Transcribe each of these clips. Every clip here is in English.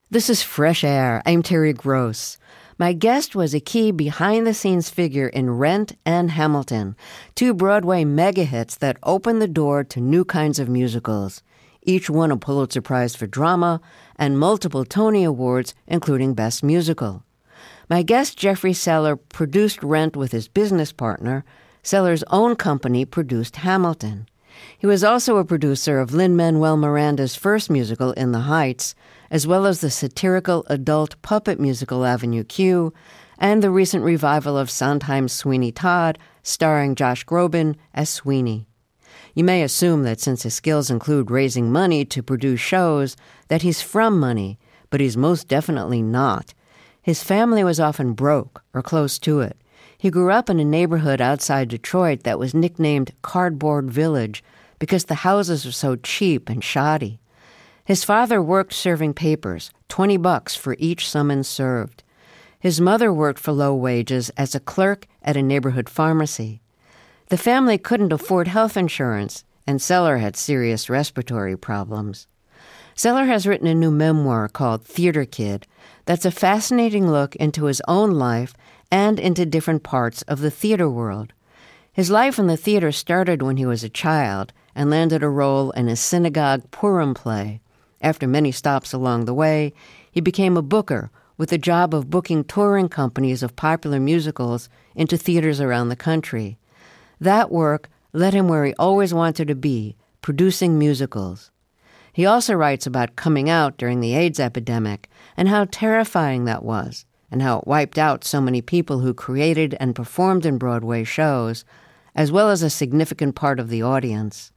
This is Fresh Air. I'm Terry Gross. My guest was a key behind-the-scenes figure in Rent and Hamilton, two Broadway mega hits that opened the door to new kinds of musicals. Each won a Pulitzer Prize for Drama and multiple Tony Awards, including Best Musical. My guest, Jeffrey Seller, produced Rent with his business partner. Seller's own company produced Hamilton. He was also a producer of Lin-Manuel Miranda's first musical, In the Heights, as well as the satirical adult puppet musical Avenue Q, and the recent revival of Sondheim's Sweeney Todd, starring Josh Groban as Sweeney. You may assume that since his skills include raising money to produce shows, that he's from money, but he's most definitely not. His family was often broke, or close to it. He grew up in a neighborhood outside Detroit that was nicknamed Cardboard Village because the houses were so cheap and shoddy. His father worked serving papers, $20 for each summons served. His mother worked for low wages as a clerk at a neighborhood pharmacy. The family couldn't afford health insurance, and Seller had serious respiratory problems. Seller has written a new memoir called Theater Kid that's a fascinating look into his own life and into different parts of the theater world. His life in the theater started when he was a child and landed a role in a synagogue Purim play. After many stops along the way, he became a booker with the job of booking touring companies of popular musicals into theaters around the country. That work led him where he always wanted to be, producing musicals. He also writes about coming out during the AIDS epidemic and how terrifying that was, and how it wiped out so many people who created and performed in Broadway shows, as well as a significant part of the audience.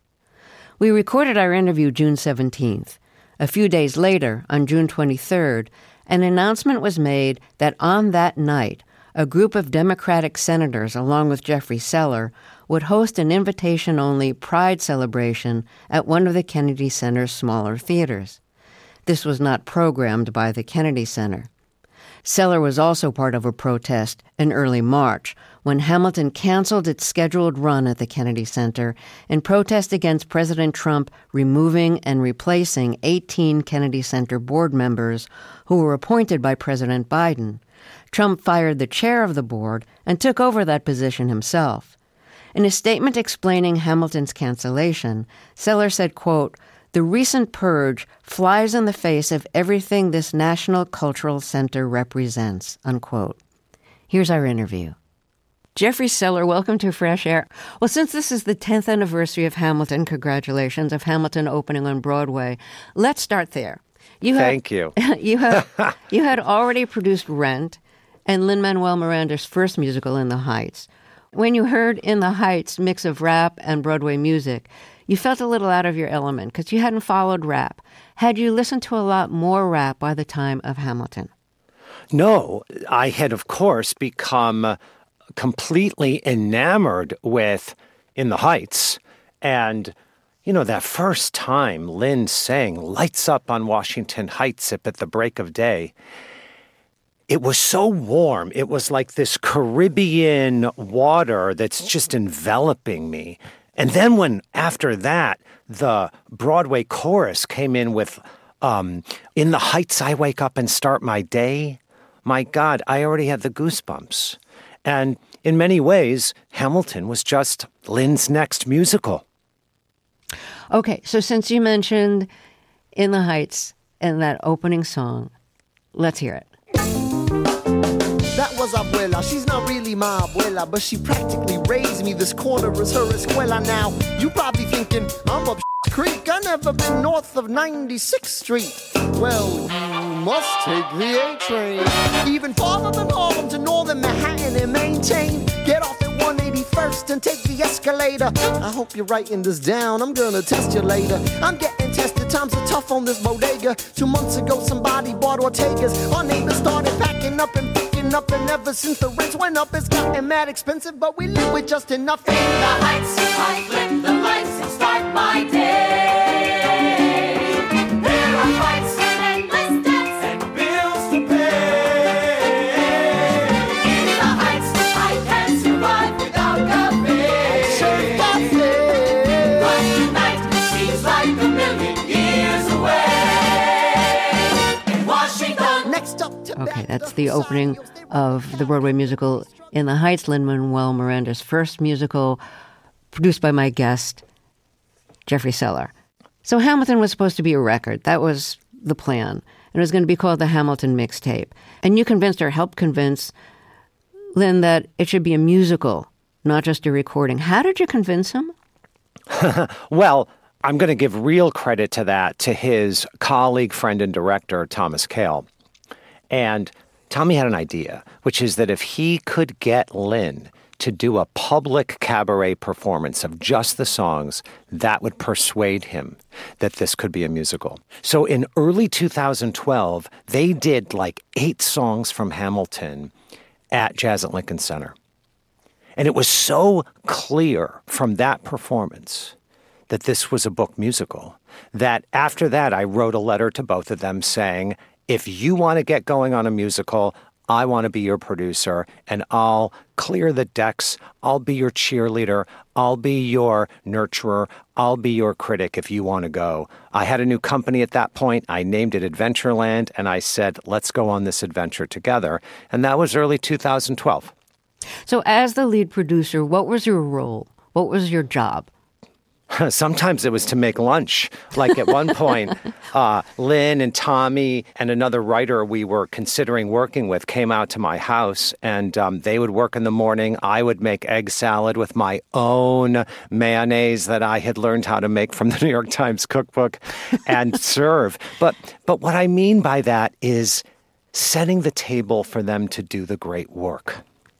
We recorded our interview June 17th. A few days later, on June 23rd, an announcement was made that on that night, a group of Democratic senators, along with Jeffrey Seller, would host an invitation-only Pride celebration at one of the Kennedy Center's smaller theaters. This was not programmed by the Kennedy Center. Seller was also part of a protest in early March when Hamilton canceled its scheduled run at the Kennedy Center in protest against President Trump removing and replacing 18 Kennedy Center board members who were appointed by President Biden. Trump fired the chair of the board and took over that position himself. In a statement explaining Hamilton's cancellation, Seller said, quote, "The recent purge flies in the face of everything this National Cultural Center represents," unquote. Here's our interview. Jeffrey Seller, welcome to Fresh Air. Well, since this is the 10th anniversary of Hamilton, congratulations, of Hamilton opening on Broadway. Let's start there. Thank you. You had already produced Rent and Lin-Manuel Miranda's first musical, In the Heights. When you heard In the Heights' mix of rap and Broadway music, you felt a little out of your element because you hadn't followed rap. Had you listened to a lot more rap by the time of Hamilton? No, I had, of course, become completely enamored with In the Heights. And, you know, that first time Lynn sang Lights Up on Washington Heights at the break of day, it was so warm. It was like this Caribbean water that's just enveloping me. And then when, after that, the Broadway chorus came in with In the Heights I Wake Up and Start My Day, my God, I already had the goosebumps. And in many ways, Hamilton was just Lynn's next musical. Okay, so since you mentioned In the Heights and that opening song, let's hear it. That was Abuela. She's not really my abuela, but she practically raised me. This corner is her escuela now. You probably thinking, I'm up Creek. I never been north of 96th Street. Well, you must take the A train. Even farther than Harlem to northern Manhattan and maintain. Get off at 181st and take the escalator. I hope you're writing this down. I'm gonna test you later. I'm getting tested. Times are tough on this bodega. 2 months ago, somebody bought Ortega's. Our neighbors started packing up and picking up, and ever since the rents went up, it's gotten mad expensive, but we live with just enough. In the Heights, I flip the lights and start my day. There are fights and endless debts and bills to pay. In the Heights, I can survive without cafe. Sure, cafe. But tonight seems like a million years away. In Washington Okay, that's the opening of the Broadway musical In the Heights, Lin-Manuel Miranda's first musical, produced by my guest, Jeffrey Seller. So Hamilton was supposed to be a record. That was the plan. And it was going to be called the Hamilton Mixtape. And you convinced or helped convince Lin that it should be a musical, not just a recording. How did you convince him? Well, I'm going to give real credit to that to his colleague, friend, and director, Thomas Kail. And Tommy had an idea, which is that if he could get Lin to do a public cabaret performance of just the songs, that would persuade him that this could be a musical. So in early 2012, they did like 8 songs from Hamilton at Jazz at Lincoln Center. And it was so clear from that performance that this was a book musical that after that, I wrote a letter to both of them saying, if you want to get going on a musical, I want to be your producer, and I'll clear the decks. I'll be your cheerleader. I'll be your nurturer. I'll be your critic if you want to go. I had a new company at that point. I named it Adventureland, and I said, let's go on this adventure together. And that was early 2012. So as the lead producer, what was your role? What was your job? Sometimes it was to make lunch. Like at one point, Lin and Tommy and another writer we were considering working with came out to my house, and they would work in the morning. I would make egg salad with my own mayonnaise that I had learned how to make from the New York Times cookbook and serve. But what I mean by that is setting the table for them to do the great work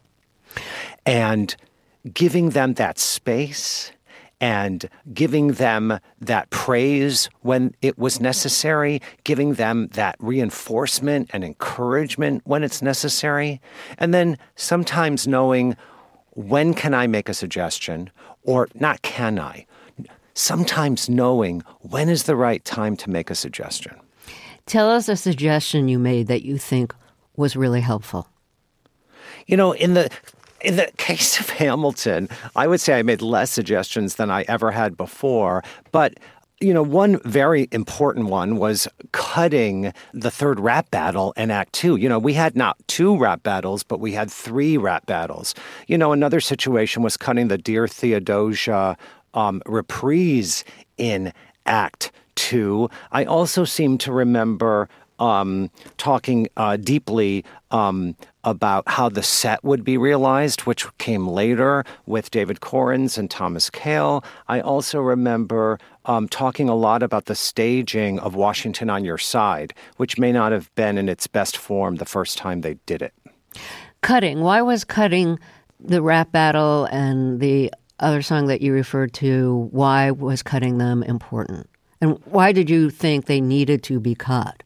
and giving them that space and giving them that praise when it was necessary, giving them that reinforcement and encouragement when it's necessary, and then sometimes knowing when can I make a suggestion, or not can I, sometimes knowing when is the right time to make a suggestion. Tell us a suggestion you made that you think was really helpful. You know, in the case of Hamilton, I would say I made less suggestions than I ever had before. But, you know, one very important one was cutting the third rap battle in Act 2. You know, we had not 2 rap battles, but we had 3 rap battles. You know, another situation was cutting the Dear Theodosia reprise in Act 2. I also seem to remember talking deeply about how the set would be realized, which came later with David Korins and Thomas Kail. I also remember talking a lot about the staging of Washington on Your Side, which may not have been in its best form the first time they did it. Cutting. Why was cutting the rap battle and the other song that you referred to, why was cutting them important? And why did you think they needed to be cut?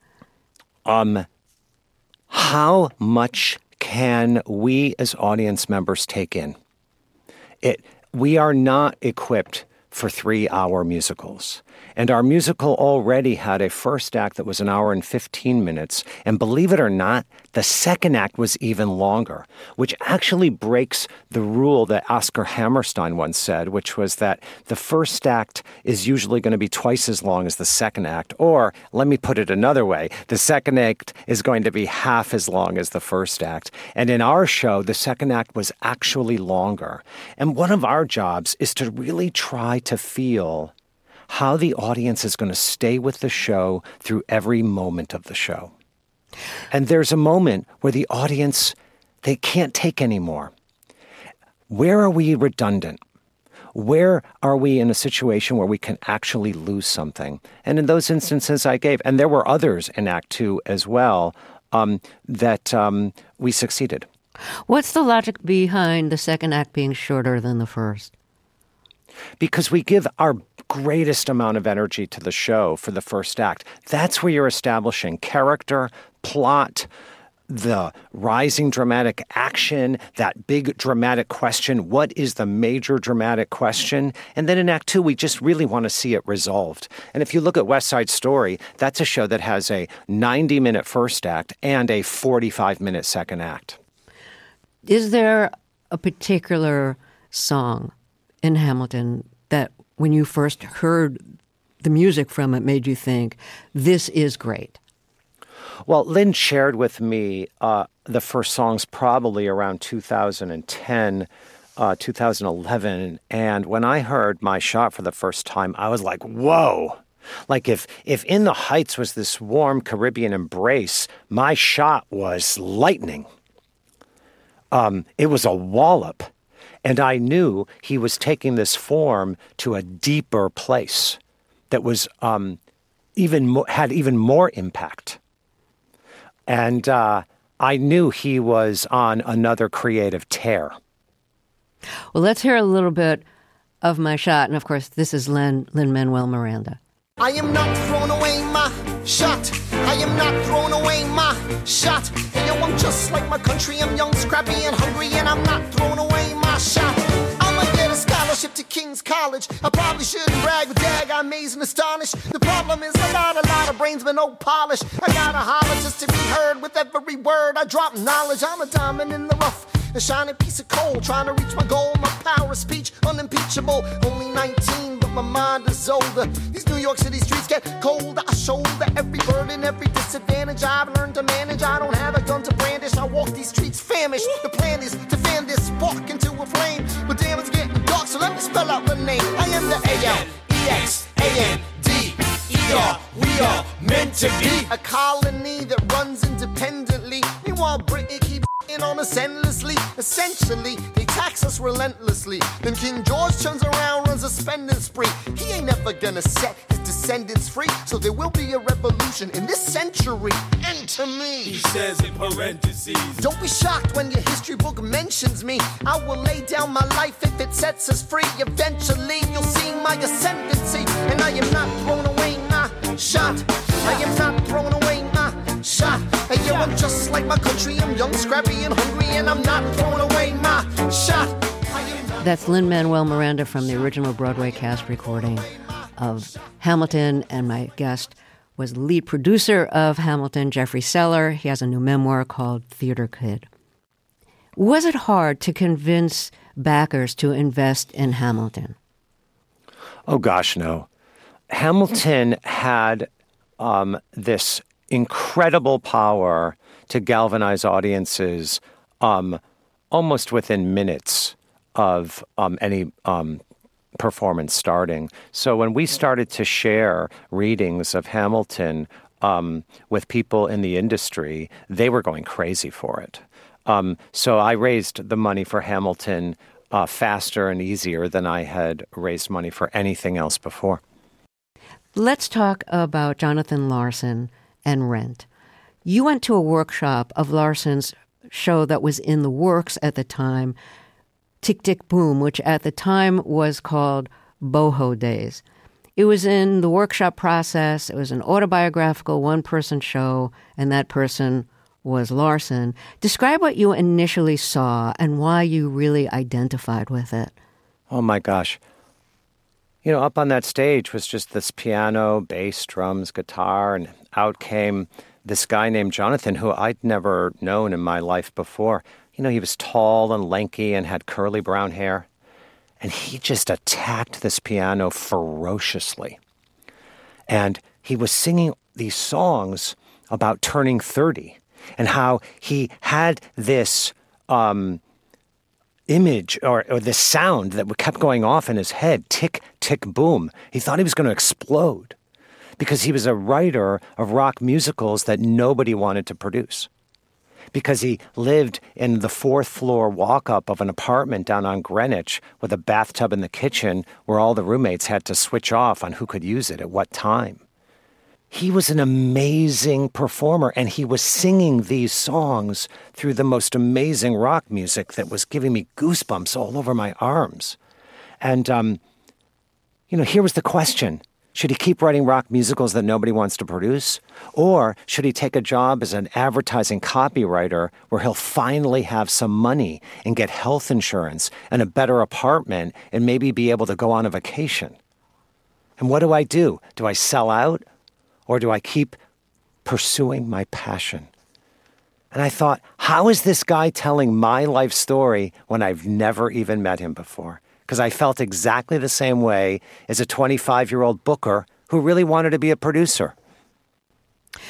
How much can we as audience members take in? We are not equipped for 3-hour musicals. And our musical already had a first act that was 1 hour and 15 minutes. And believe it or not, the second act was even longer, which actually breaks the rule that Oscar Hammerstein once said, which was that the first act is usually going to be twice as long as the second act. Or, let me put it another way, the second act is going to be half as long as the first act. And in our show, the second act was actually longer. And one of our jobs is to really try to feel how the audience is going to stay with the show through every moment of the show. And there's a moment where the audience, they can't take anymore. Where are we redundant? Where are we in a situation where we can actually lose something? And in those instances I gave, and there were others in Act 2 as well, that we succeeded. What's the logic behind the second act being shorter than the first? Because we give our greatest amount of energy to the show for the first act. That's where you're establishing character, plot, the rising dramatic action, that big dramatic question. What is the major dramatic question? And then in Act 2, we just really want to see it resolved. And if you look at West Side Story, that's a show that has a 90-minute first act and a 45-minute second act. Is there a particular song in Hamilton that when you first heard the music from it made you think, this is great? Well, Lynn shared with me the first songs probably around 2010, 2011. And when I heard My Shot for the first time, I was like, whoa. Like if In the Heights was this warm Caribbean embrace, My Shot was lightning. It was a wallop. And I knew he was taking this form to a deeper place that was had even more impact. And I knew he was on another creative tear. Well, let's hear a little bit of My Shot. And of course, this is Lin-Manuel Miranda. I am not throwing away my shot. I am not throwing away my shot. Hey, yo, I'm just like my country. I'm young, scrappy, and hungry, and I'm not throwing away my shot. I'ma get a scholarship to King's College. I probably shouldn't brag, but dag, I'm amazed and astonished. The problem is a lot of brains, but no polish. I gotta holler just to be heard with every word. I drop knowledge. I'm a diamond in the rough, a shining piece of coal, trying to reach my goal. My power of speech, unimpeachable. Only 19, but my mind is older. These New York City streets get colder. I shoulder every burden, every disadvantage I've learned to manage. I don't have a gun to brandish. I walk these streets famished. The plan is to fan this spark into a flame. But damn, it's getting dark, so let me spell out the name. I am the A-L-E-X-A-N-D-E-R. We are meant to be a colony that runs independently. Meanwhile, Britain keeps on us endlessly. Essentially, they tax us relentlessly. Then King George turns around, runs a spending spree. He ain't never gonna set his descendants free. So there will be a revolution in this century. Enter me. He says in parentheses. Don't be shocked when your history book mentions me. I will lay down my life if it sets us free. Eventually, you'll see my ascendancy. And I am not throwing away my shot. I am not throwing away my shot. Hey, yo, I'm just like my country. I'm young, scrappy, and hungry, and I'm not throwing away my shot. That's Lin-Manuel Miranda from the original Broadway cast recording of Hamilton, and my guest was the lead producer of Hamilton, Jeffrey Seller. He has a new memoir called Theater Kid. Was it hard to convince backers to invest in Hamilton? Oh, gosh, no. Hamilton had this incredible power to galvanize audiences almost within minutes of any performance starting. So when we started to share readings of Hamilton with people in the industry, they were going crazy for it. So I raised the money for Hamilton faster and easier than I had raised money for anything else before. Let's talk about Jonathan Larson and Rent. You went to a workshop of Larson's show that was in the works at the time, Tick, Tick, Boom, which at the time was called Boho Days. It was in the workshop process. It was an autobiographical one-person show, and that person was Larson. Describe what you initially saw and why you really identified with it. Oh, my gosh. You know, up on that stage was just this piano, bass, drums, guitar, and out came this guy named Jonathan, who I'd never known in my life before. You know, he was tall and lanky and had curly brown hair. And he just attacked this piano ferociously. And he was singing these songs about turning 30 and how he had this image or this sound that kept going off in his head, tick, tick, boom. He thought he was going to explode because he was a writer of rock musicals that nobody wanted to produce. Because he lived in the fourth floor walk-up of an apartment down on Greenwich with a bathtub in the kitchen where all the roommates had to switch off on who could use it at what time. He was an amazing performer, and he was singing these songs through the most amazing rock music that was giving me goosebumps all over my arms. And, here was the question. Should he keep writing rock musicals that nobody wants to produce? Or should he take a job as an advertising copywriter where he'll finally have some money and get health insurance and a better apartment and maybe be able to go on a vacation? And what do? Do I sell out? Or do I keep pursuing my passion? And I thought, how is this guy telling my life story when I've never even met him before? Because I felt exactly the same way as a 25-year-old booker who really wanted to be a producer.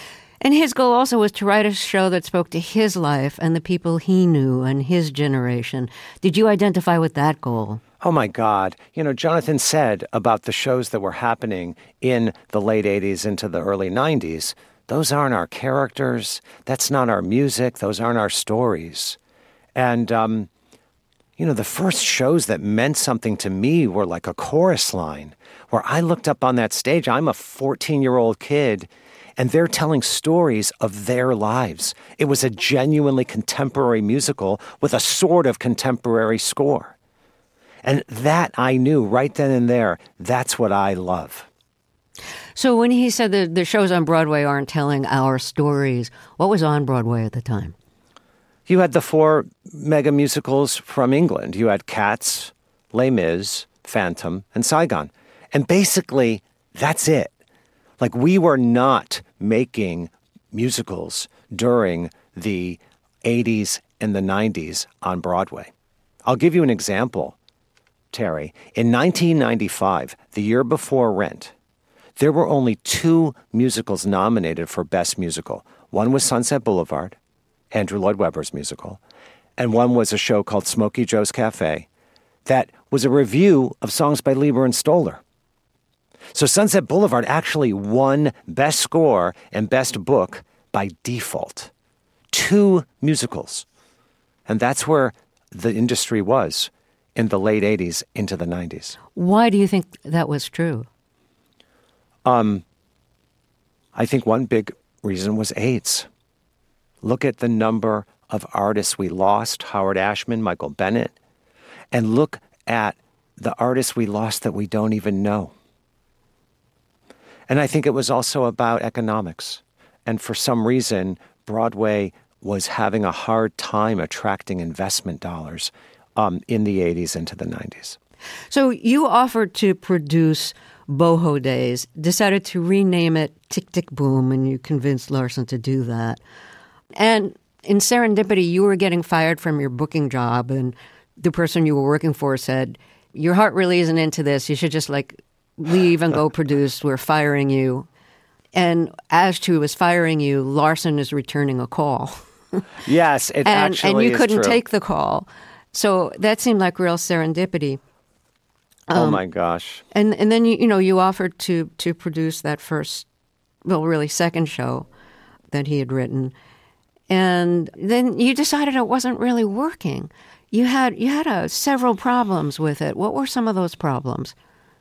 And his goal also was to write a show that spoke to his life and the people he knew and his generation. Did you identify with that goal? Oh, my God. Jonathan said about the shows that were happening in the late 80s into the early 90s, those aren't our characters. That's not our music. Those aren't our stories. And, the first shows that meant something to me were like a chorus line where I looked up on that stage. I'm a 14-year-old kid, and they're telling stories of their lives. It was a genuinely contemporary musical with a sort of contemporary score. And that I knew right then and there, that's what I love. So when he said that the shows on Broadway aren't telling our stories, what was on Broadway at the time? You had the 4 mega musicals from England. You had Cats, Les Mis, Phantom, and Saigon. And basically, that's it. Like, we were not making musicals during the 80s and the 90s on Broadway. I'll give you an example, Terry. In 1995, the year before Rent, there were only 2 musicals nominated for Best Musical. One was Sunset Boulevard, Andrew Lloyd Webber's musical, and one was a show called Smokey Joe's Cafe that was a review of songs by Leiber and Stoller. So Sunset Boulevard actually won Best Score and Best Book by default. 2 musicals. And that's where the industry was in the late 80s into the 90s. Why do you think that was true? I think one big reason was AIDS. Look at the number of artists we lost, Howard Ashman, Michael Bennett, and look at the artists we lost that we don't even know. And I think it was also about economics. And for some reason, Broadway was having a hard time attracting investment dollars in the 80s into the 90s. So you offered to produce Boho Days, decided to rename it Tick, Tick, Boom, and you convinced Larson to do that. And in serendipity, you were getting fired from your booking job, and the person you were working for said, your heart really isn't into this. You should just leave and go produce. We're firing you. And as to was firing you, Larson is returning a call. Yes, it actually and you is couldn't true. take the call. So that seemed like real serendipity. Oh my gosh. And then you offered to produce that first, really second show that he had written. And then you decided it wasn't really working. You had several problems with it. What were some of those problems?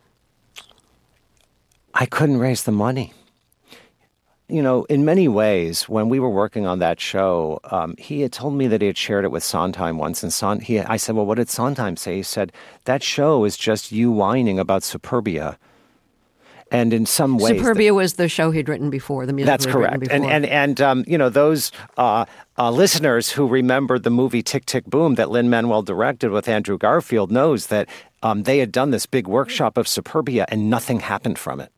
I couldn't raise the money. In many ways, when we were working on that show, he had told me that he had shared it with Sondheim once. And I said, well, what did Sondheim say? He said, that show is just you whining about Superbia. And in some ways... Superbia was the show he'd written before, the musical That's he'd correct. written before. And those listeners who remembered the movie Tick, Tick, Boom that Lin-Manuel directed with Andrew Garfield knows that they had done this big workshop of Superbia and nothing happened from it.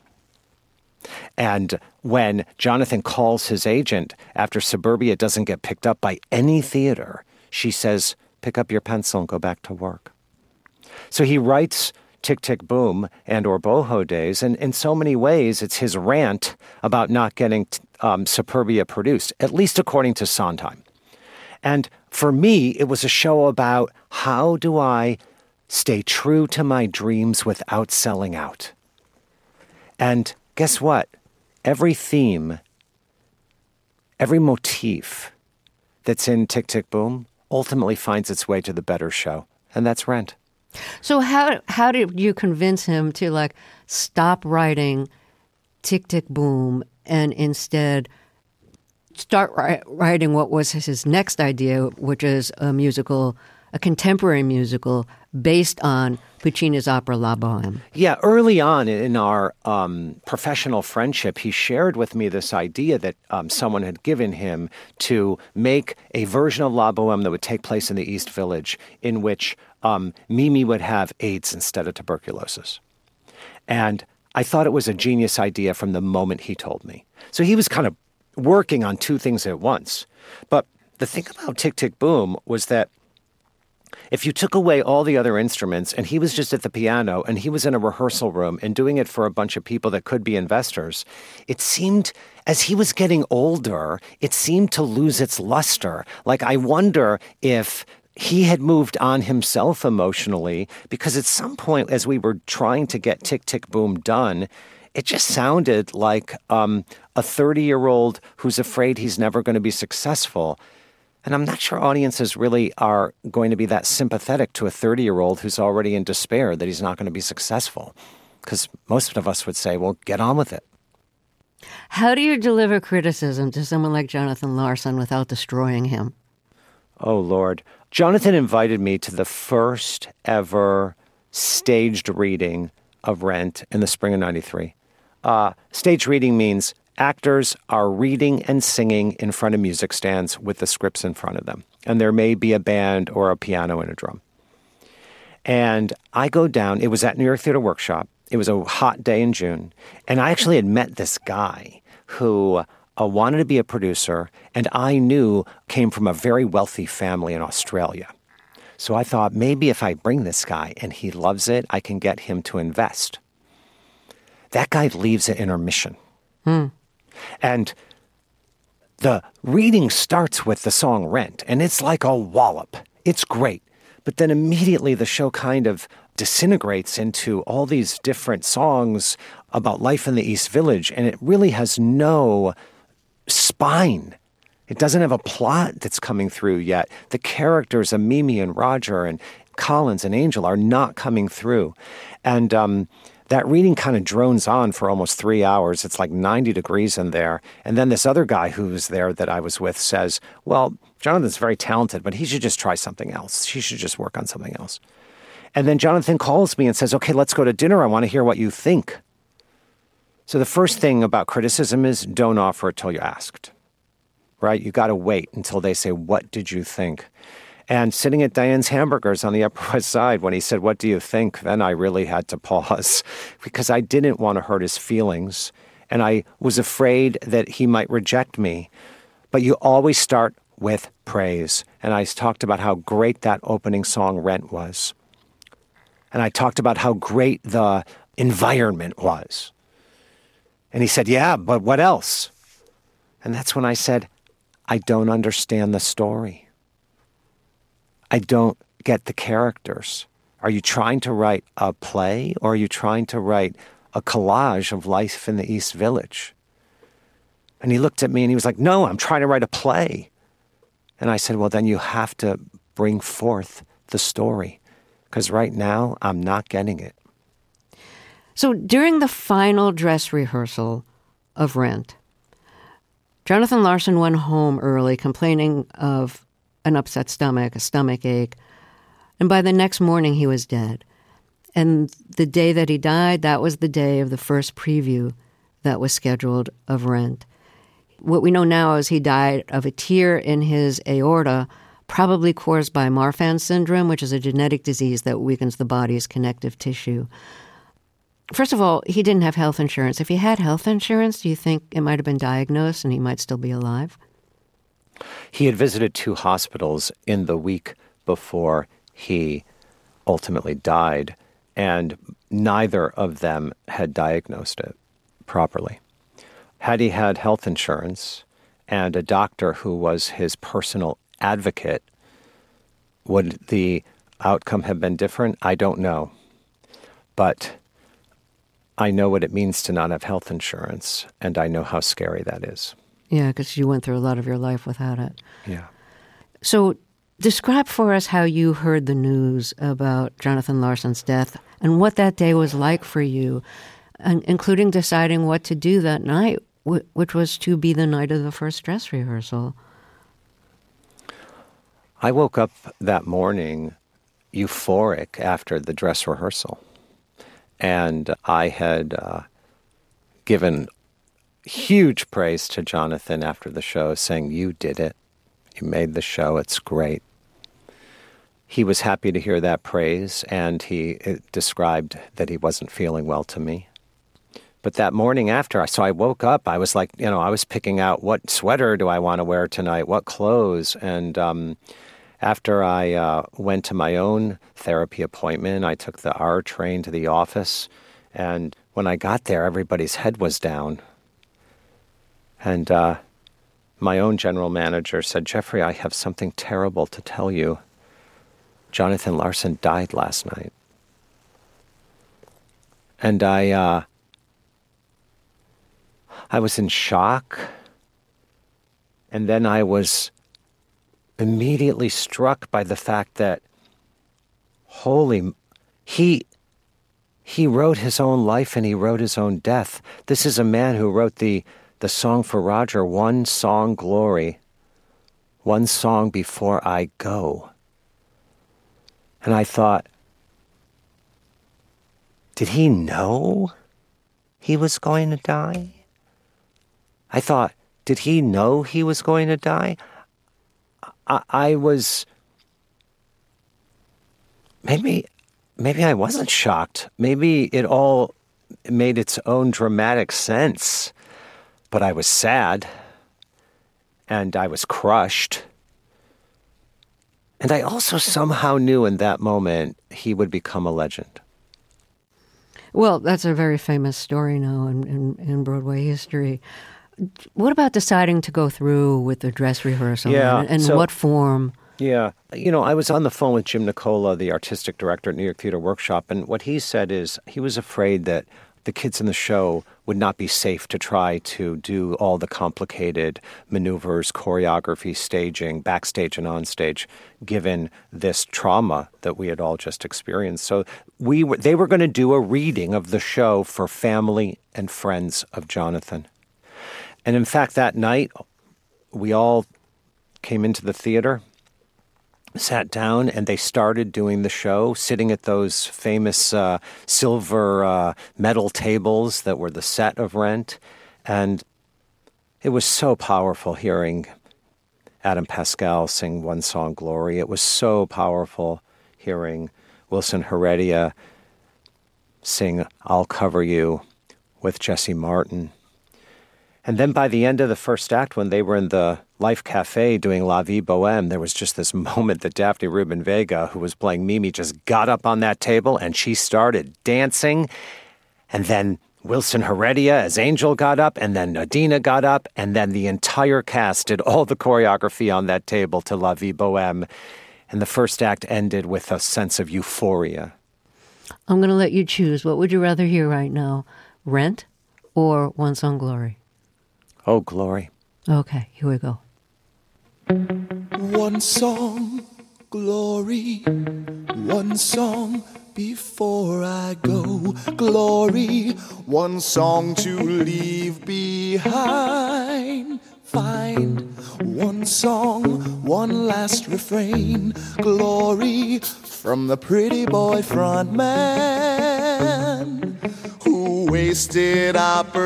And when Jonathan calls his agent after Suburbia doesn't get picked up by any theater, she says, pick up your pencil and go back to work. So he writes Tick, Tick, Boom and or Boho Days, and in so many ways it's his rant about not getting Superbia produced, at least according to Sondheim. And for me, it was a show about how do I stay true to my dreams without selling out. And guess what? Every theme, every motif that's in Tick, Tick, Boom ultimately finds its way to the better show, and that's Rent. So how did you convince him to stop writing Tick, Tick, Boom and instead start writing what was his next idea, which is a contemporary musical based on Puccini's opera La Bohème? Yeah, early on in our professional friendship, he shared with me this idea that someone had given him to make a version of La Bohème that would take place in the East Village in which Mimi would have AIDS instead of tuberculosis. And I thought it was a genius idea from the moment he told me. So he was kind of working on 2 things at once. But the thing about Tick, Tick, Boom was that If you took away all the other instruments and he was just at the piano and he was in a rehearsal room and doing it for a bunch of people that could be investors, it seemed, as he was getting older, it seemed to lose its luster. Like, I wonder if he had moved on himself emotionally, because at some point as we were trying to get Tick, Tick, Boom done, it just sounded like a 30-year-old who's afraid he's never going to be successful. And I'm not sure audiences really are going to be that sympathetic to a 30-year-old who's already in despair that he's not going to be successful. Because most of us would say, well, get on with it. How do you deliver criticism to someone like Jonathan Larson without destroying him? Oh, Lord. Jonathan invited me to the first ever staged reading of Rent in the spring of '93. Staged reading means actors are reading and singing in front of music stands with the scripts in front of them. And there may be a band or a piano and a drum. And I go down. It was at New York Theater Workshop. It was a hot day in June. And I actually had met this guy who wanted to be a producer, and I knew came from a very wealthy family in Australia. So I thought, maybe if I bring this guy and he loves it, I can get him to invest. That guy leaves at intermission. And the reading starts with the song Rent, and it's like a wallop. It's great. But then immediately the show kind of disintegrates into all these different songs about life in the East Village, and it really has no spine. It doesn't have a plot that's coming through yet. The characters of Mimi and Roger and Collins and Angel are not coming through. And that reading kind of drones on for almost 3 hours. It's like 90 degrees in there. And then this other guy who was there that I was with says, well, Jonathan's very talented, but he should just try something else. He should just work on something else. And then Jonathan calls me and says, okay, let's go to dinner. I want to hear what you think. So the first thing about criticism is don't offer it till you're asked, right? You got to wait until they say, what did you think? And sitting at Diane's Hamburgers on the Upper West Side, when he said, what do you think? Then I really had to pause because I didn't want to hurt his feelings. And I was afraid that he might reject me. But you always start with praise. And I talked about how great that opening song Rent was. And I talked about how great the environment was. And he said, yeah, but what else? And that's when I said, I don't understand the story. I don't get the characters. Are you trying to write a play, or are you trying to write a collage of life in the East Village? And he looked at me and he was like, no, I'm trying to write a play. And I said, well, then you have to bring forth the story, because right now I'm not getting it. So during the final dress rehearsal of Rent, Jonathan Larson went home early complaining of an upset stomach, a stomach ache. And by the next morning, he was dead. And the day that he died, that was the day of the first preview that was scheduled of Rent. What we know now is he died of a tear in his aorta, probably caused by Marfan syndrome, which is a genetic disease that weakens the body's connective tissue. First of all, he didn't have health insurance. If he had health insurance, do you think it might have been diagnosed and he might still be alive? He had visited 2 hospitals in the week before he ultimately died, and neither of them had diagnosed it properly. Had he had health insurance and a doctor who was his personal advocate, would the outcome have been different? I don't know. But I know what it means to not have health insurance, and I know how scary that is. Yeah, because you went through a lot of your life without it. Yeah. So describe for us how you heard the news about Jonathan Larson's death and what that day was like for you, and including deciding what to do that night, which was to be the night of the first dress rehearsal. I woke up that morning euphoric after the dress rehearsal. And I had given huge praise to Jonathan after the show, saying, you did it. You made the show. It's great. He was happy to hear that praise, and he described that he wasn't feeling well to me. But that morning after, so I woke up, I was like, I was picking out what sweater do I want to wear tonight, what clothes. And After I went to my own therapy appointment, I took the R train to the office, and when I got there, everybody's head was down. And my own general manager said, "Jeffrey, I have something terrible to tell you. Jonathan Larson died last night." And I was in shock, and then I was immediately struck by the fact that, he wrote his own life and he wrote his own death. This is a man who wrote the song for Roger, "One Song Glory, One Song Before I Go." And I thought, did he know he was going to die? I thought, did he know he was going to die? I was, maybe I wasn't shocked. Maybe it all made its own dramatic sense. But I was sad, and I was crushed. And I also somehow knew in that moment he would become a legend. Well, that's a very famous story now in Broadway history. What about deciding to go through with the dress rehearsal? Yeah, and what form? Yeah. I was on the phone with Jim Nicola, the artistic director at New York Theater Workshop, and what he said is he was afraid that the kids in the show would not be safe to try to do all the complicated maneuvers, choreography, staging, backstage and onstage, given this trauma that we had all just experienced. So they were going to do a reading of the show for family and friends of Jonathan. And in fact, that night, we all came into the theater, sat down, and they started doing the show, sitting at those famous silver metal tables that were the set of Rent. And it was so powerful hearing Adam Pascal sing One Song Glory. It was so powerful hearing Wilson Heredia sing I'll Cover You with Jesse Martin. And then by the end of the first act, when they were in the Life Cafe doing La Vie Boheme, there was just this moment that Daphne Rubin Vega, who was playing Mimi, just got up on that table and she started dancing. And then Wilson Heredia as Angel got up, and then Nadina got up, and then the entire cast did all the choreography on that table to La Vie Boheme. And the first act ended with a sense of euphoria. I'm going to let you choose. What would you rather hear right now? Rent or One Song Glory? Oh, Glory. Okay, here we go. One song, glory. One song before I go, glory. One song to leave behind. Find one song, one last refrain. Glory from the pretty boy front man who wasted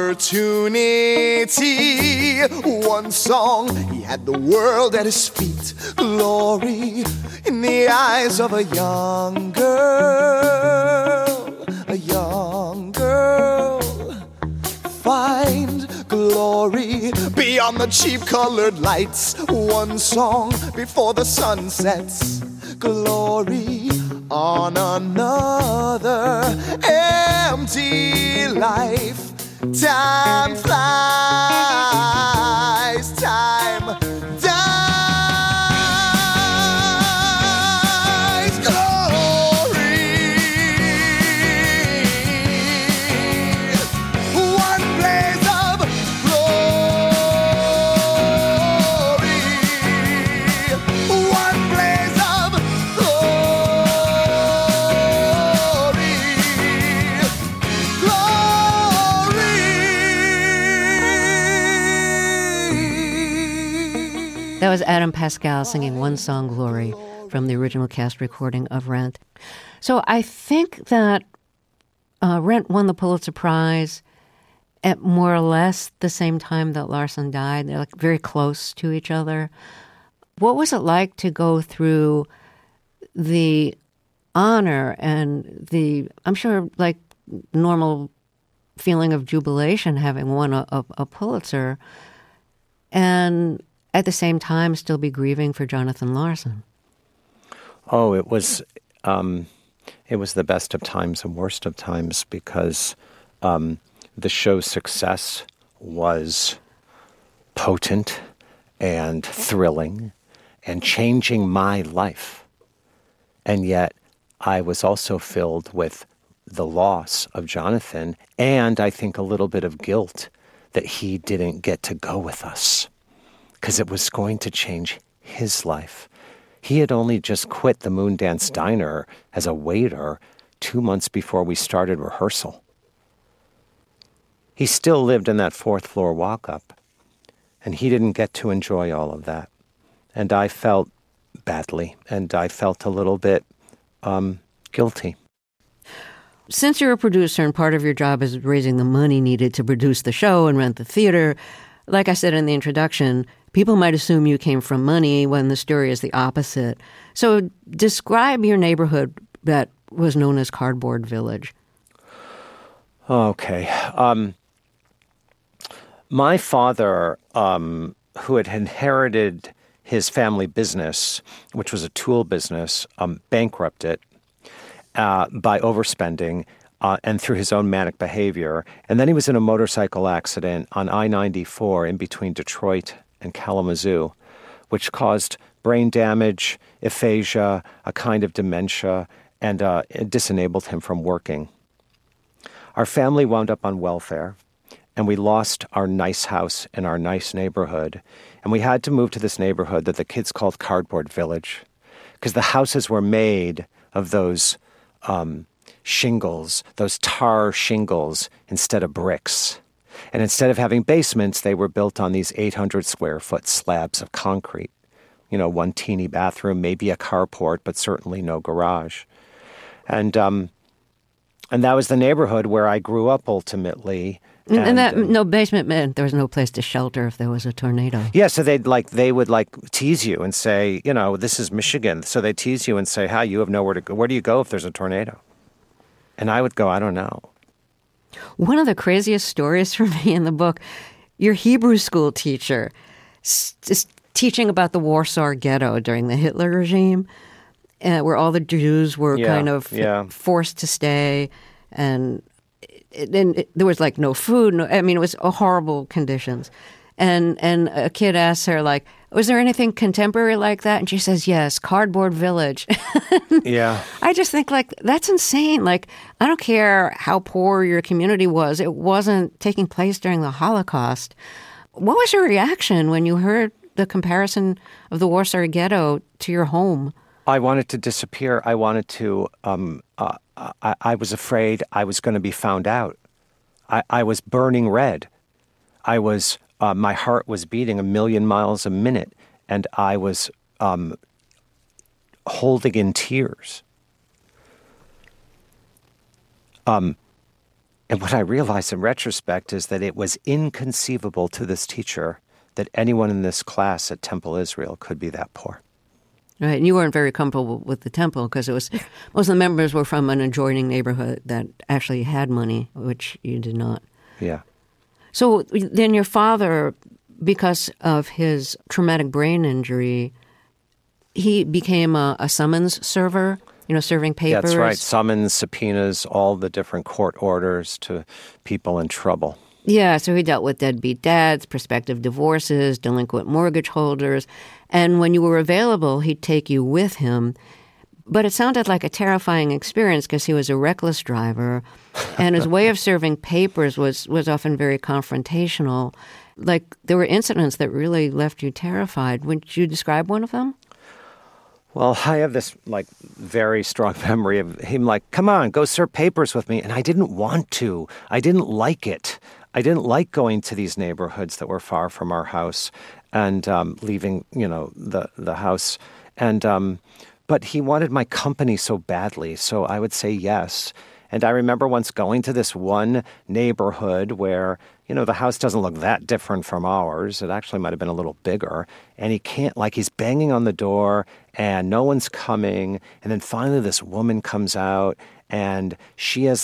opportunity. One song, he had the world at his feet. Glory in the eyes of a young girl. A young girl. Find glory beyond the cheap colored lights. One song before the sun sets. Glory on another empty life. Time flies, time dies. Glory, one blaze of glory, one blaze of glory, glory. That was Adam Pascal singing One Song Glory from the original cast recording of Rent. So I think that Rent won the Pulitzer Prize at more or less the same time that Larson died. They're like very close to each other. What was it like to go through the honor and the, I'm sure, like normal feeling of jubilation having won a Pulitzer, and at the same time still be grieving for Jonathan Larson? Oh, it was the best of times and worst of times because the show's success was potent and thrilling and changing my life. And yet I was also filled with the loss of Jonathan and I think a little bit of guilt that he didn't get to go with us because it was going to change his life. He had only just quit the Moondance Diner as a waiter 2 months before we started rehearsal. He still lived in that fourth floor walk-up, and he didn't get to enjoy all of that. And I felt badly, and I felt a little bit guilty. Since you're a producer and part of your job is raising the money needed to produce the show and rent the theater, like I said in the introduction, people might assume you came from money when the story is the opposite. So describe your neighborhood that was known as Cardboard Village. Okay. My father, who had inherited his family business, which was a tool business, bankrupted by overspending and through his own manic behavior. And then he was in a motorcycle accident on I-94 in between Detroit and Kalamazoo, which caused brain damage, aphasia, a kind of dementia, and it disenabled him from working. Our family wound up on welfare, and we lost our nice house in our nice neighborhood. And we had to move to this neighborhood that the kids called Cardboard Village, because the houses were made of those shingles, those tar shingles, instead of bricks. And instead of having basements, they were built on these 800-square-foot slabs of concrete. You know, one teeny bathroom, maybe a carport, but certainly no garage. And that was the neighborhood where I grew up ultimately. And that no basement meant there was no place to shelter if there was a tornado. Yeah, so they would tease you and say, you know, this is Michigan. So they tease you and say, "Hi, you have nowhere to go. Where do you go if there's a tornado?" And I would go, "I don't know." One of the craziest stories for me in the book, your Hebrew school teacher is teaching about the Warsaw Ghetto during the Hitler regime, where all the Jews were forced to stay, and there was no food. It was horrible conditions. And a kid asks her, was there anything contemporary like that? And she says, yes, Cardboard Village. Yeah. I just think, that's insane. I don't care how poor your community was. It wasn't taking place during the Holocaust. What was your reaction when you heard the comparison of the Warsaw Ghetto to your home? I wanted to disappear. I wanted to, I was afraid I was going to be found out. I was burning red. My heart was beating 1,000,000 miles a minute, and I was holding in tears. And what I realized in retrospect is that it was inconceivable to this teacher that anyone in this class at Temple Israel could be that poor. Right, and you weren't very comfortable with the temple because most of the members were from an adjoining neighborhood that actually had money, which you did not. Yeah. So then your father, because of his traumatic brain injury, he became a summons server, serving papers. That's right. Summons, subpoenas, all the different court orders to people in trouble. Yeah, so he dealt with deadbeat dads, prospective divorces, delinquent mortgage holders. And when you were available, he'd take you with him. But it sounded like a terrifying experience because he was a reckless driver, and his way of serving papers was often very confrontational. There were incidents that really left you terrified. Would you describe one of them? Well, I have this very strong memory of him come on, go serve papers with me. And I didn't want to. I didn't like it. I didn't like going to these neighborhoods that were far from our house and leaving, the house. And but he wanted my company so badly, so I would say yes. And I remember once going to this one neighborhood where, the house doesn't look that different from ours. It actually might have been a little bigger. And he can't, he's banging on the door and no one's coming. And then finally this woman comes out and she has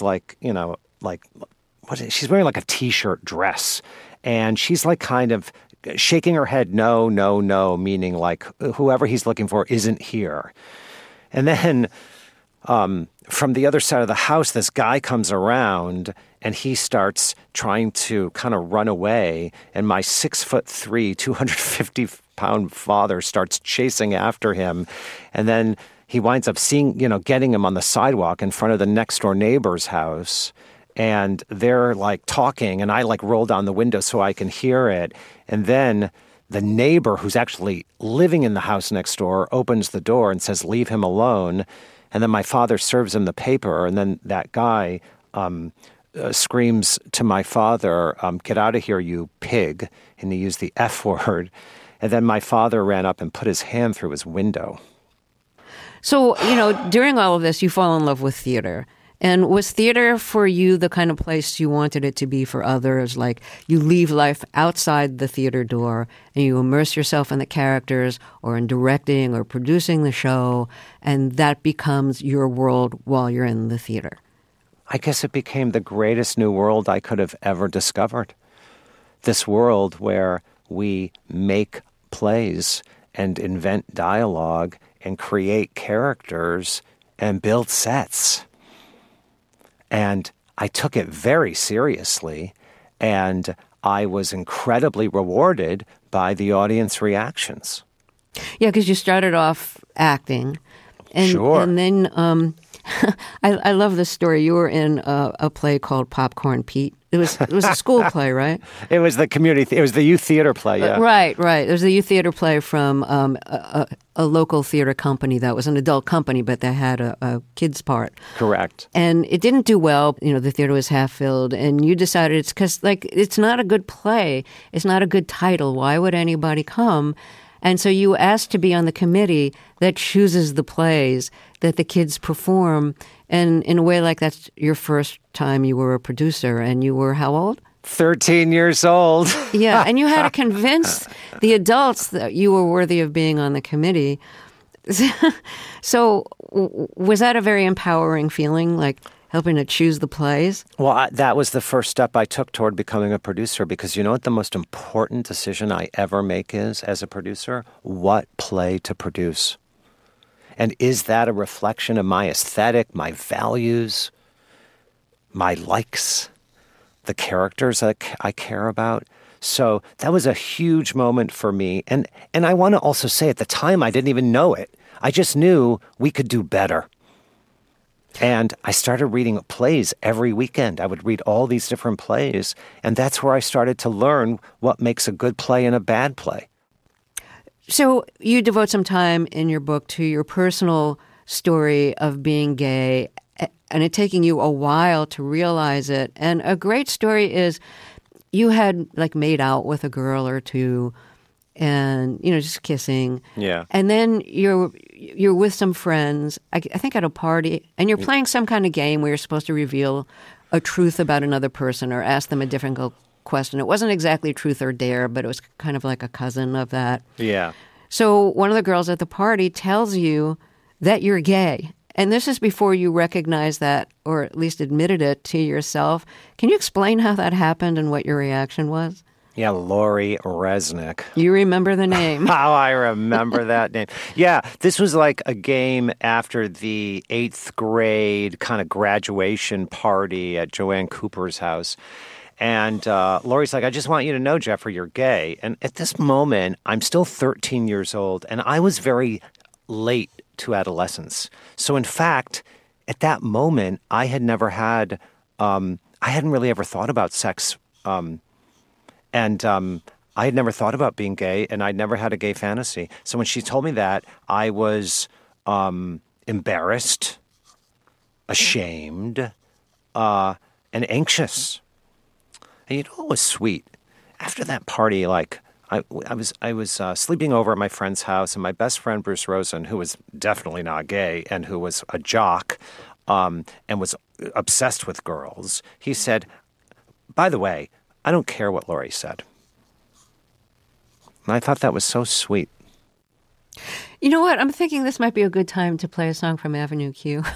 she's wearing a T-shirt dress. And she's kind of shaking her head, no, no, no, meaning whoever he's looking for isn't here. And then from the other side of the house, this guy comes around and he starts trying to kind of run away. And my 6'3", 250-pound father starts chasing after him. And then he winds up getting him on the sidewalk in front of the next door neighbor's house. And they're like talking, and I like roll down the window so I can hear it. And then the neighbor, who's actually living in the house next door, opens the door and says, "Leave him alone." And then my father serves him the paper, and then that guy screams to my father, "Get out of here, you pig," and he used the F word. And then my father ran up and put his hand through his window. So, during all of this, you fall in love with theater. And was theater for you the kind of place you wanted it to be for others? Like you leave life outside the theater door and you immerse yourself in the characters or in directing or producing the show, and that becomes your world while you're in the theater? I guess it became the greatest new world I could have ever discovered. This world where we make plays and invent dialogue and create characters and build sets. And I took it very seriously, and I was incredibly rewarded by the audience reactions. Yeah, because you started off acting. And, Sure. And then I love this story. You were in a play called Popcorn Pete. It was a school play, right? It was the community. It was the youth theater play. Yeah. Right. It was a youth theater play from a local theater company that was an adult company, but they had a kids part. Correct. And it didn't do well. The theater was half filled, and you decided it's because it's not a good play. It's not a good title. Why would anybody come? And so you asked to be on the committee that chooses the plays that the kids perform. And in a way, like that's your first time you were a producer, and you were how old? 13 years old. Yeah, and you had to convince the adults that you were worthy of being on the committee. So was that a very empowering feeling, like helping to choose the plays? Well, that was the first step I took toward becoming a producer, because you know what the most important decision I ever make is, as a producer? What play to produce. And is that a reflection of my aesthetic, my values, my likes, the characters that I care about? So that was a huge moment for me. And I want to also say, at the time, I didn't even know it. I just knew we could do better. And I started reading plays every weekend. I would read all these different plays. And that's where I started to learn what makes a good play and a bad play. So you devote some time in your book to your personal story of being gay, and it taking you a while to realize it. And a great story is you had made out with a girl or two, and just kissing. Yeah. And then you're with some friends, I think at a party, and you're playing some kind of game where you're supposed to reveal a truth about another person or ask them a difficult question. It wasn't exactly truth or dare, but it was kind of like a cousin of that. Yeah. So one of the girls at the party tells you that you're gay. And this is before you recognize that, or at least admitted it to yourself. Can you explain how that happened and what your reaction was? Yeah, Lori Resnick. You remember the name. How I remember that name. Yeah, this was like a game after the 8th grade kind of graduation party at Joanne Cooper's house. And Lori's like, "I just want you to know, Jeffrey, you're gay." And at this moment, I'm still 13 years old, and I was very late to adolescence. So in fact, at that moment, I had never had, I hadn't really ever thought about sex. And I had never thought about being gay, and I'd never had a gay fantasy. So when she told me that, I was embarrassed, ashamed, and anxious. And what was sweet? After that party, I was sleeping over at my friend's house, and my best friend, Bruce Rosen, who was definitely not gay and who was a jock and was obsessed with girls, he said, "By the way, I don't care what Lori said." And I thought that was so sweet. You know what? I'm thinking this might be a good time to play a song from Avenue Q.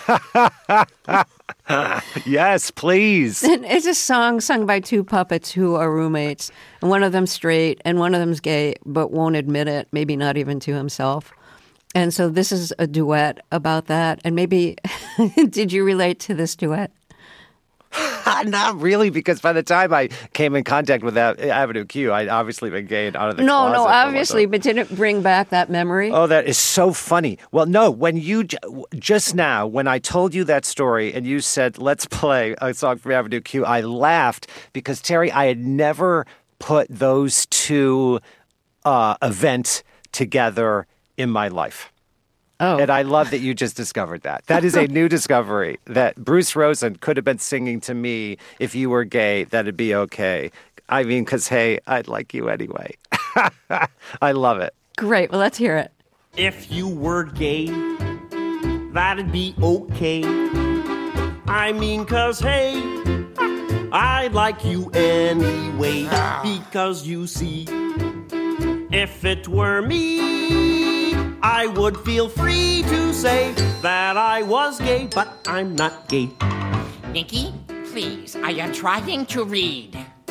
Yes, please. It's a song sung by two puppets who are roommates, and one of them's straight and one of them's gay, but won't admit it, maybe not even to himself. And so this is a duet about that. And maybe, did you relate to this duet? Not really, because by the time I came in contact with Avenue Q, I'd obviously been gay and out of the closet. No, obviously, but did it bring back that memory? Oh, that is so funny. Well, no, when you just now, when I told you that story and you said, let's play a song from Avenue Q, I laughed because, Terry, I had never put those two events together in my life. Oh. And I love that you just discovered that. That is a new discovery, that Bruce Rosen could have been singing to me, if you were gay, that'd be okay. I mean, because, hey, I'd like you anyway. I love it. Great. Well, let's hear it. If you were gay, that'd be okay. I mean, 'cause, hey, I'd like you anyway. Because, you see, if it were me, I would feel free to say that I was gay, but I'm not gay. Nikki, please, I am trying to read.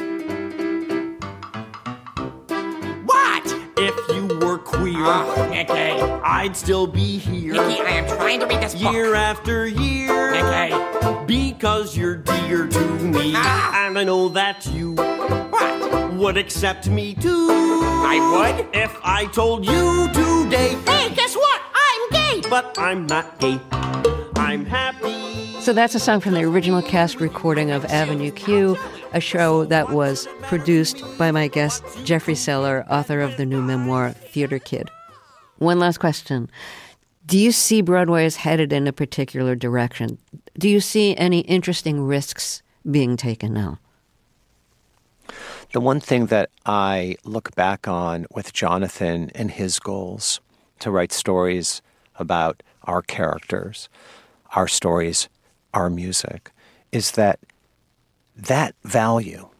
What? If you were queer, Nikki. I'd still be here. Nikki, I am trying to read this book. Year after year, Nikki. because you're dear to me, and I know that you What? would accept me too. I would? If I told you today, Hey, guess what? I'm gay. but I'm not gay. I'm happy. So that's a song from the original cast recording of Avenue Q, a show that was produced by my guest, Jeffrey Seller, author of the new memoir, Theater Kid. One last question. Do you see Broadway as headed in a particular direction? Do you see any interesting risks being taken now? The one thing that I look back on with Jonathan and his goals to write stories about our characters, our stories, our music, is that value,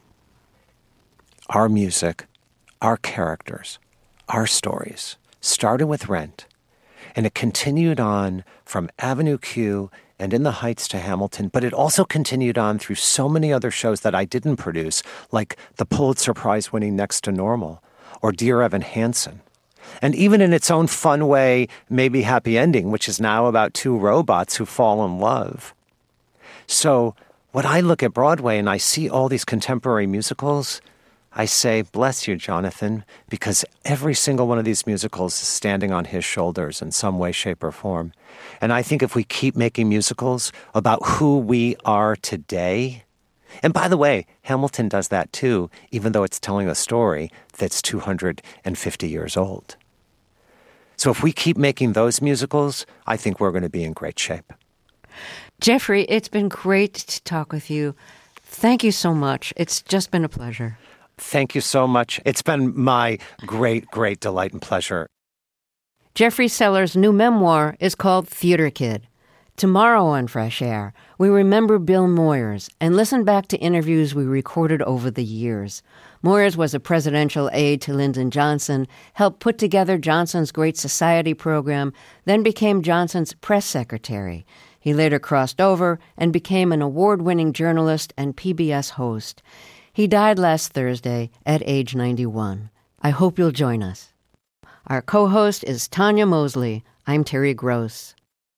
our music, our characters, our stories, started with Rent, and it continued on from Avenue Q and In the Heights to Hamilton, but it also continued on through so many other shows that I didn't produce, like the Pulitzer Prize-winning Next to Normal or Dear Evan Hansen. And even in its own fun way, Maybe Happy Ending, which is now about two robots who fall in love. So when I look at Broadway and I see all these contemporary musicals, I say, bless you, Jonathan, because every single one of these musicals is standing on his shoulders in some way, shape, or form. And I think if we keep making musicals about who we are today, and by the way, Hamilton does that too, even though it's telling a story that's 250 years old. So if we keep making those musicals, I think we're going to be in great shape. Jeffrey, it's been great to talk with you. Thank you so much. It's just been a pleasure. Thank you so much. It's been my great, great delight and pleasure. Jeffrey Seller's new memoir is called Theater Kid. Tomorrow on Fresh Air, we remember Bill Moyers and listen back to interviews we recorded over the years. Moyers was a presidential aide to Lyndon Johnson, helped put together Johnson's Great Society program, then became Johnson's press secretary. He later crossed over and became an award-winning journalist and PBS host. He died last Thursday at age 91. I hope you'll join us. Our co-host is Tanya Mosley. I'm Terry Gross.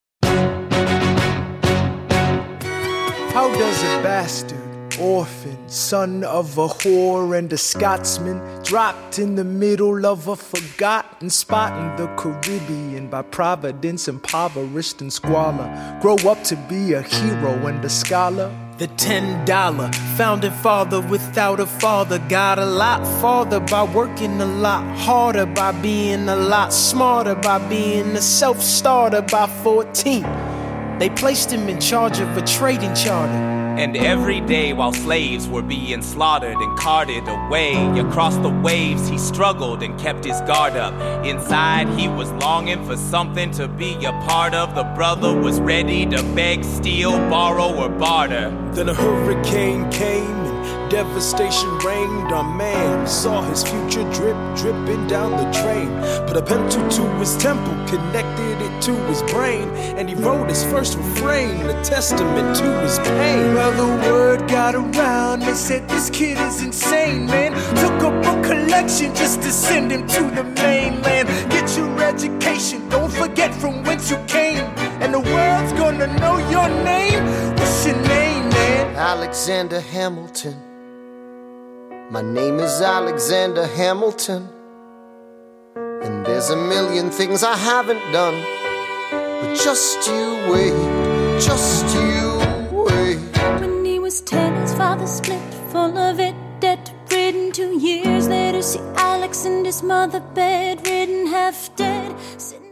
How does a bastard, orphan, son of a whore and a Scotsman, dropped in the middle of a forgotten spot in the Caribbean by providence, impoverished and squalor, grow up to be a hero and a scholar? The $10 founding father without a father got a lot farther by working a lot harder, by being a lot smarter, by being a self-starter. By 14, they placed him in charge of a trading charter. And every day while slaves were being slaughtered and carted away across the waves, he struggled and kept his guard up. Inside he was longing for something to be a part of. The brother was ready to beg, steal, borrow, or barter. Then a hurricane came and devastation reigned. Our man saw his future dripping down the drain. Put a pencil to his temple, connected it to his brain, and he wrote his first refrain, a testament to his pain. Well, the word got around, they said this kid is insane, man. Took up a collection just to send him to the mainland. Get your education, you came, and the world's gonna know your name. What's your name, man? Alexander Hamilton. My name is Alexander Hamilton. And there's a million things I haven't done. But just you wait, just you wait. When he was 10, his father split, full of it, debt-ridden. 2 years later, see Alex and his mother bedridden, half dead, sitting